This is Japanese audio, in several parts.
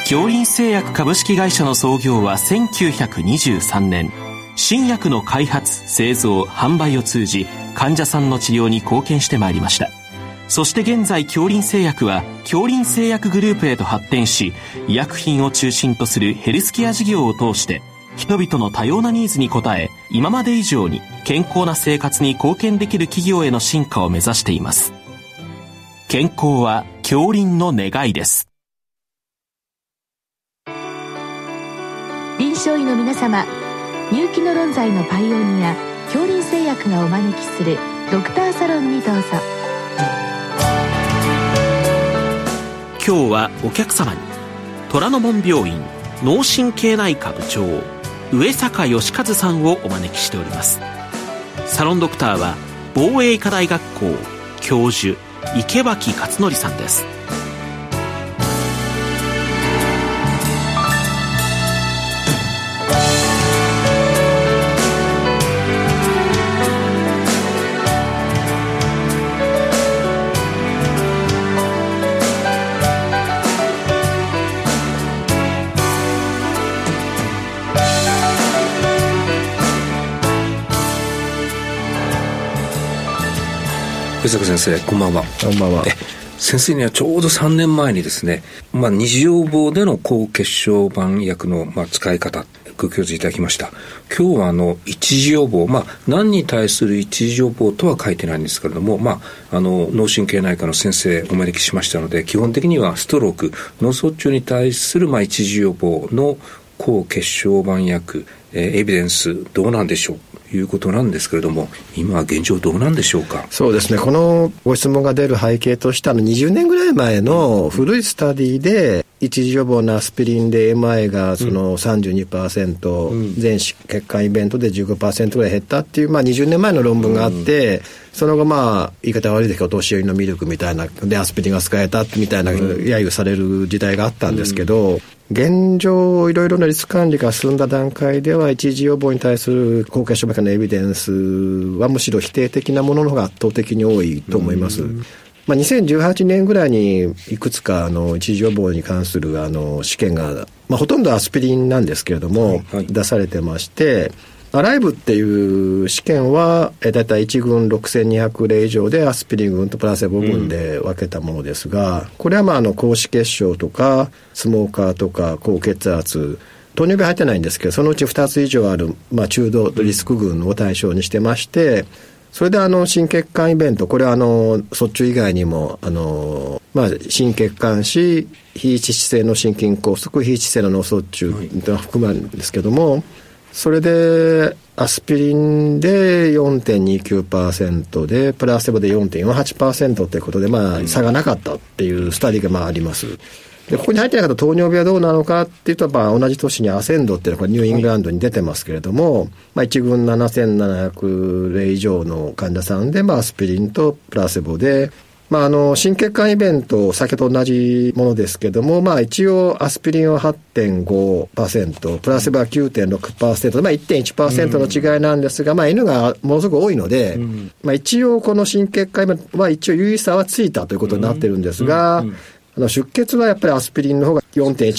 京林製薬株式会社の創業は1923年。新薬の開発、製造、販売を通じ患者さんの治療に貢献してまいりました。そして現在京林製薬は京林製薬グループへと発展し、医薬品を中心とするヘルスケア事業を通して人々の多様なニーズに応え、今まで以上に健康な生活に貢献できる企業への進化を目指しています。健康は京林の願いです。 臨床医の皆様、入気の論剤のパイオニア京林製薬がお招きするドクターサロンにどうぞ。 今日はお客様に虎ノ門病院脳神経内科部長上坂義和さんをお招きしております。サロンドクターは防衛医科大学校教授池脇勝則さんです。 上坂先生、こんばんは。 こんばんは。 先生にはちょうど3年前にですね、二次予防での抗血小板薬の使い方ご教示いただきました。今日は一次予防、何に対する一次予防とは書いてないんですけれども、脳神経内科の先生お招きしましたので、基本的にはストローク、脳卒中に対する一次予防の抗血小板薬、エビデンスどうなんでしょうということなんですけれども、今は現状どうなんでしょうか。 そうですね、このご質問が出る背景として20年ぐらい前の古いスタディで一次予防のアスピリンで MI が32%、全血管イベントで 15% ぐらい減ったっていう、20年前の論文があって、その後言い方悪いですけどお年寄りのミルクみたいなでアスピリンが使えたみたいな揶揄される時代があったんですけど、現状いろいろなリスク管理が進んだ段階では一次予防に対する抗血小板のエビデンスはむしろ否定的なものの方が圧倒的に多いと思います。2018年ぐらいにいくつか一次予防に関する試験が、ほとんどアスピリンなんですけれども、出されてまして、アライブっていう試験はだいたい1群6200例以上でアスピリン群とプラセボ群で分けたものですが、これは高脂血症とかスモーカーとか高血圧、糖尿病入ってないんですけど、そのうち2つ以上ある、中度リスク群を対象にしてまして、それで心血管イベント、これは卒中以外にも心血管死、非致死性の心筋梗塞、非致死性の脳卒中と含まれるんですけども、それでアスピリンで 4.29% でプラセボで 4.48% ということで差がなかったっていうスタディがあります。でここに入ってない方、糖尿病はどうなのかっていうと、同じ年にアセンドっていうのがニューイングランドに出てますけれども、1群7700例以上の患者さんでアスピリンとプラセボで、心血管イベント先ほど同じものですけども、一応アスピリンは 8.5%、プラセボは 9.6%、1.1% の違いなんですが、N がものすごく多いので、一応この心血管イベントは一応有意差はついたということになってるんですが、出血はやっぱりアスピリンの方が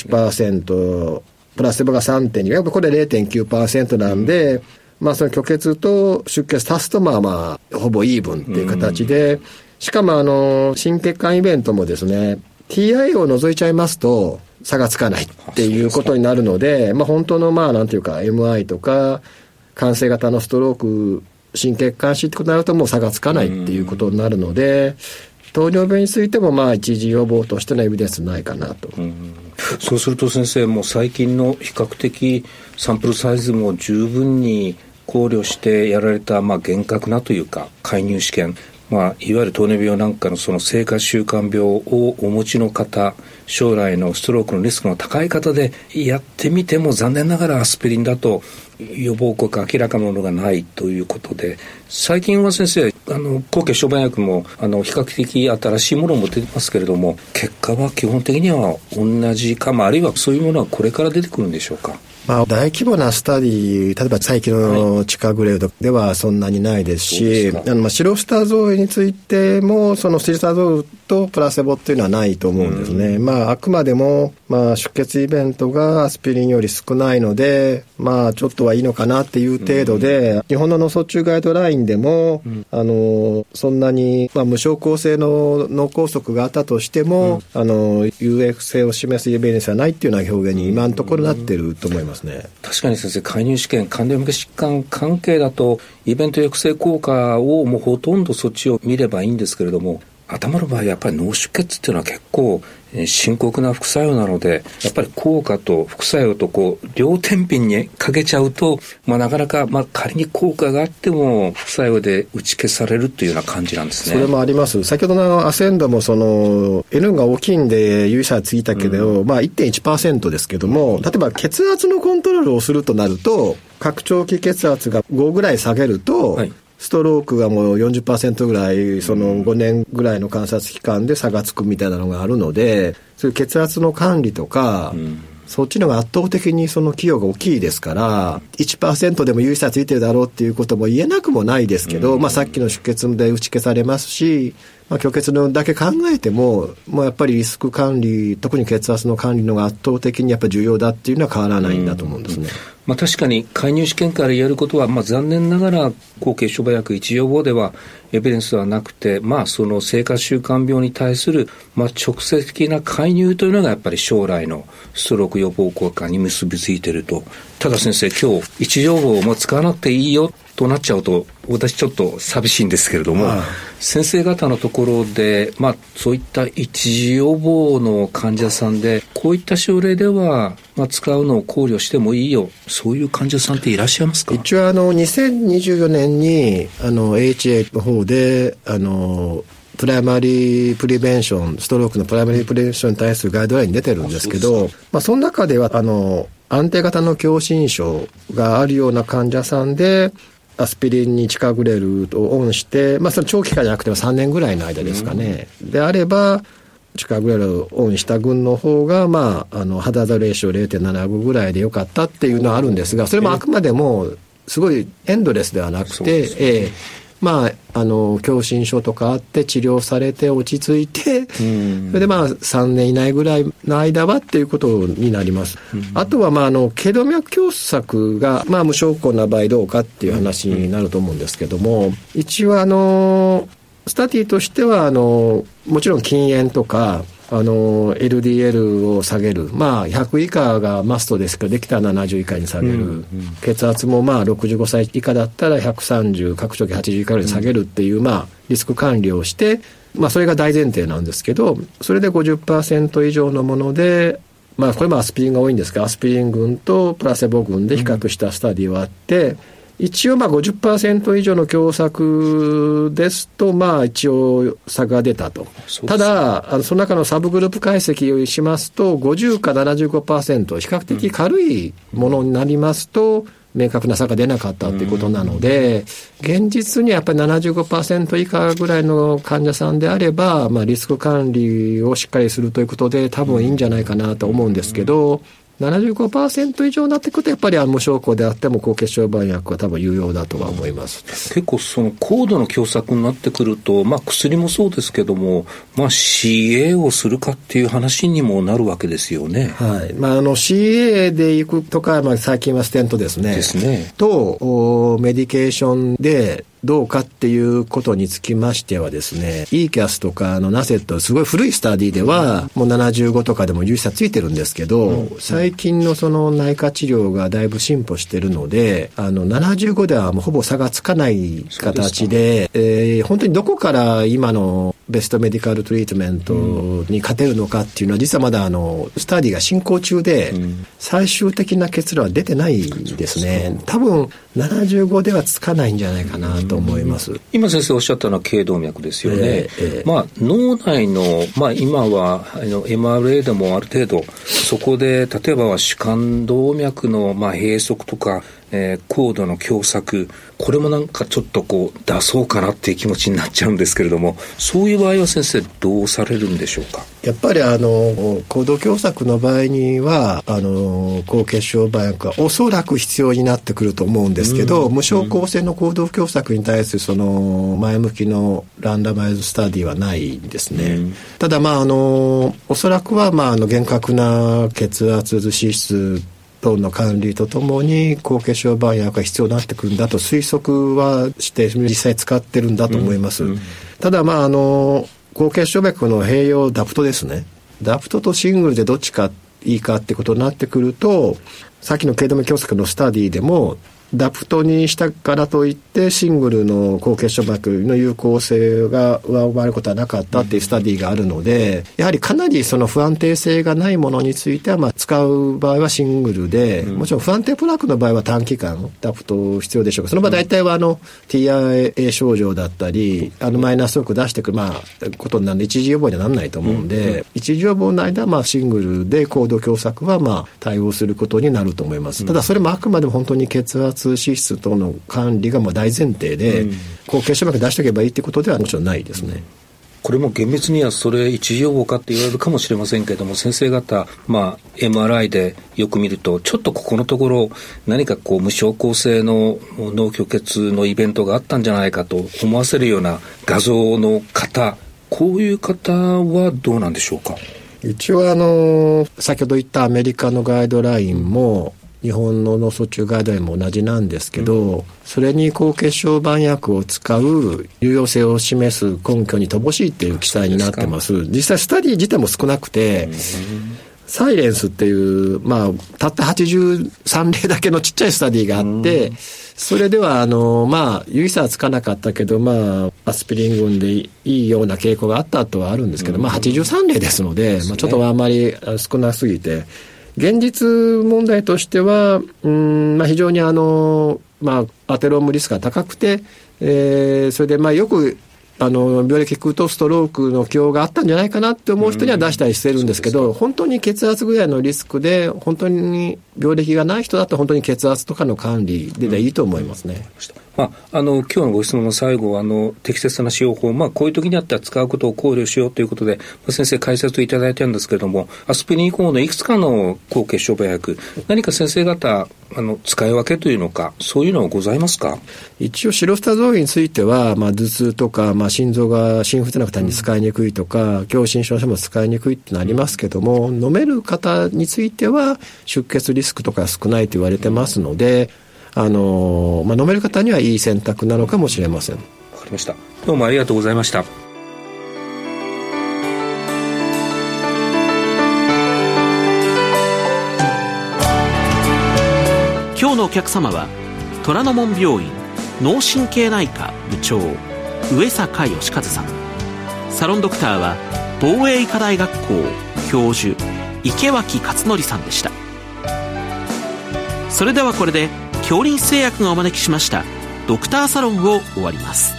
4.1%、プラセボが 3.2%、これ 0.9% なんで、その虚血と出血足すとほぼイーブンっていう形で、しかも心血管イベントもですね、TI を除いちゃいますと差がつかないっていうことになるので、本当のなんていうか MI とか肝性型のストローク、心血管死ってことになるともう差がつかないっていうことになるので、糖尿病についても一次予防としてのエビデンスないかなと。 そうすると先生、もう最近の比較的サンプルサイズも十分に考慮してやられた厳格なというか介入試験、いわゆる糖尿病なんかのその生活習慣病をお持ちの方、将来のストロークのリスクの高い方でやってみても残念ながらアスピリンだと予防効果明らかなものがないということで、最近は先生抗血小板薬も比較的新しいものも出てますけれども、結果は基本的には同じか、あるいはそういうものはこれから出てくるんでしょうか。 大規模なスタディ、例えば最近の地下グレードではそんなにないですし、シロスタゾールについてもそのシロスタゾールとプラセボっていうのはないと思うんですね。あくまでもまあ、出血イベントがアスピリンより少ないので、まあ、ちょっとはいいのかなっていう程度で、日本の脳卒中ガイドラインでも、そんなに、まあ、無症候性の脳梗塞があったとしても、有益性を示すエビデンスはないっていうような表現に今のところなってると思いますね。 確かに先生、介入試験、肝動脈疾患関係だと、イベント抑制効果をもうほとんどそっちを見ればいいんですけれども、頭の場合やっぱり脳出血っていうのは結構深刻な副作用なので、やっぱり効果と副作用と両天秤にかけちゃうと、なかなか仮に効果があっても副作用で打ち消されるというような感じなんですね。 それもあります。先ほどのアセンドもN が大きいんで有意差はついたけど、1.1% ですけども、例えば血圧のコントロールをするとなると、拡張器血圧が5ぐらい下げると、はい、ストロークがもう 40% ぐらい、5年ぐらいの観察期間で差がつくみたいなのがあるので、そういう血圧の管理とか、そっちの方が圧倒的に寄与が大きいですから、1% でも有意差ついてるだろうっていうことも言えなくもないですけど、さっきの出血で打ち消されますし、虚血のだけ考えても、もうやっぱりリスク管理、特に血圧の管理のが圧倒的にやっぱり重要だっていうのは変わらないんだと思うんですね。 確かに介入試験から言えることは、残念ながら抗血小板薬1予防ではエビデンスはなくて、その生活習慣病に対する、直接的な介入というのがやっぱり将来のストローク予防効果に結びついていると。ただ先生、今日1予防も使わなくていいよとなっちゃうと、私ちょっと寂しいんですけれども、先生方のところで、そういった一時予防の患者さんでこういった症例では、使うのを考慮してもいいよ、そういう患者さんっていらっしゃいますか？ 一応2024年にAHA の方でプライマリープリベンション、ストロークのプライマリープリベンションに対するガイドラインに出てるんですけど、その中では安定型の狭心症があるような患者さんでアスピリンにチカグレルをオンして、それ長期間じゃなくても3年ぐらいの間ですかね、であればチカグレルをオンした群の方がハザードレーション 0.75 ぐらいでよかったっていうのはあるんですが、それもあくまでもすごいエンドレスではなくて、狭心症とかあって治療されて落ち着いて、それで3年以内ぐらいの間はっていうことになります。あとは頸動脈狭窄が無症候な場合どうかっていう話になると思うんですけども、一応スタディとしてはもちろん禁煙とかLDL を下げる、100以下がマストですけど、できたら70以下に下げる、血圧も65歳以下だったら130、拡張器80以下に下げるっていう、リスク管理をして、それが大前提なんですけど、それで 50% 以上のもので、これもアスピリンが多いんですが、アスピリン群とプラセボ群で比較したスタディはあって、一応50% 以上の狭窄ですと一応差が出たと。ただその中のサブグループ解析をしますと50か 75% 比較的軽いものになりますと明確な差が出なかったということなので、現実にやっぱり 75% 以下ぐらいの患者さんであれば、リスク管理をしっかりするということで多分いいんじゃないかなと思うんですけど、75% 以上になってくるとやっぱり無症候であっても抗血小板薬は多分有用だとは思います。 結構高度の狭窄になってくると、薬もそうですけども、CA をするかっていう話にもなるわけですよね。 はい。CA でいくとか、最近はステントですね。とメディケーションでどうかっていうことにつきましてはですね、ECAS とかナセット、すごい古いスタディではもう75とかでも有意差ついてるんですけど、最近の内科治療がだいぶ進歩してるので、75ではもうほぼ差がつかない形で、本当にどこから今のベストメディカルトリートメントに勝てるのかっていうのは実はまだスタディが進行中で、最終的な結論は出てないですね。多分75ではつかないんじゃないかなと思います。 今先生おっしゃったのは頸動脈ですよね。脳内の、今はMRA でもある程度そこで例えば主幹動脈の閉塞とか高度の狭窄、これもなんかちょっとこう出そうかなっていう気持ちになっちゃうんですけれども、そういう場合は先生どうされるんでしょうか。 やっぱり高度狭窄の場合には高血小板薬はおそらく必要になってくると思うんですけど、無症候性の高度狭窄に対するその前向きのランダマイズスタディはないんですね。ただおそらくは厳格な血圧脂質等の管理とともに高血小板薬が必要になってくるんだと推測はして実際使ってるんだと思います。ただ高血小板の併用ダプトですね。ダプトとシングルでどっちがいいかってことになってくると、さっきの軽度め狭窄のスタディでもダプトにしたからといってシングルの高血小板の有効性が上回ることはなかったっていうスタディがあるので、やはりかなりその不安定性がないものについては使う場合はシングルで、もちろん不安定プラークの場合は短期間ダプト必要でしょうが、その場合大体はTIA 症状だったりマイナスよく出してくることになるので一時予防にはならないと思うんで、一時予防の間はシングルで高度狭窄は対応することになると思います。ただそれもあくまでも本当に血圧脂質等の管理が大前提で、高血小板出しておけばいいってことではもちろんないですね。 これも厳密にはそれ一時予防かって言われるかもしれませんけれども、先生方、MRI でよく見るとちょっとここのところ何か無症候性の脳虚血のイベントがあったんじゃないかと思わせるような画像の方、こういう方はどうなんでしょうか。 一応先ほど言ったアメリカのガイドラインも日本の脳卒中ガイドラインも同じなんですけど、それに高血小板薬を使う有用性を示す根拠に乏しいっていう記載になってます。実際スタディ自体も少なくて、サイレンスっていうたった83例だけのちっちゃいスタディがあって、それでは有意差はつかなかったけどアスピリン群でいいような傾向があったとはあるんですけど、83例ですので、ちょっとあまり少なすぎて、現実問題としては非常にアテロームリスクが高くて、それでよく病歴聞くとストロークの起用があったんじゃないかなって思う人には出したりしてるんですけど、本当に血圧ぐらいのリスクで本当に病歴がない人だと本当に血圧とかの管理でいいと思いますね。 今日のご質問の最後適切な使用法、こういう時にあっては使うことを考慮しようということで、先生解説いただいたんですけれども、アスピリン以降のいくつかの高血小板薬、何か先生方使い分けというのか、そういうのはございますか。 一応シロスタゾールについては、頭痛とか、心臓が心不全な方に使いにくいとか、狭心症者も使いにくいってのありますけども、飲める方については出血リスクとか少ないと言われてますので、飲める方にはいい選択なのかもしれません。 わかりました。どうもありがとうございました。 今日のお客様は虎ノ門病院脳神経内科部長上坂義和さん、サロンドクターは防衛医科大学校教授池脇勝則さんでした。それではこれで杏林製薬がお招きしましたドクターサロンを終わります。